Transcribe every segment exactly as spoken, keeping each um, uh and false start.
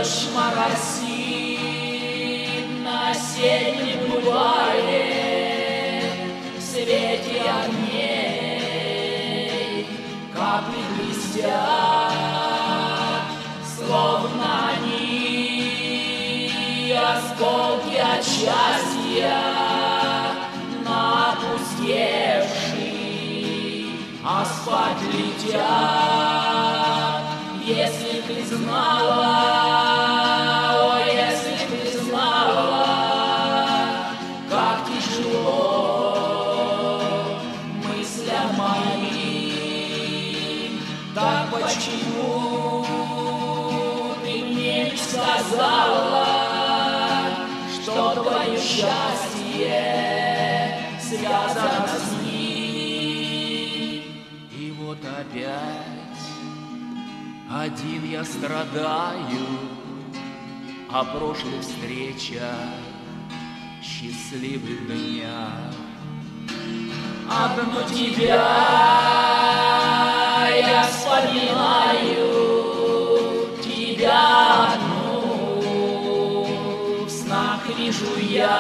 Дождь моросит на осеннем бульваре, в свете огней капли блестят, словно они осколки от счастья на опустевший асфальт летят. Если ты знала, о, если ты знала, как тяжело мыслям моим, так почему ты мне не сказала, что твое счастье связано с ним? И вот опять один я страдаю о прошлых встречах, счастливых днях. Одну тебя я вспоминаю, тебя одну в снах вижу я.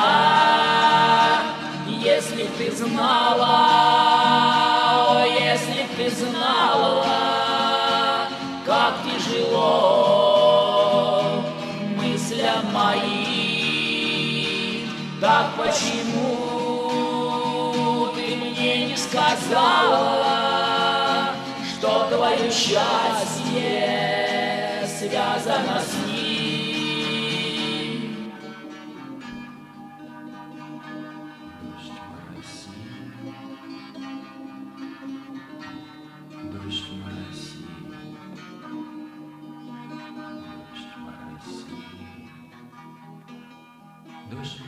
Если б ты знала, о, если б ты знала, как тяжело мыслям моим, так почему ты мне не сказала, что твое счастье связано с ним? Дождь моросит, дождь моросит, дождь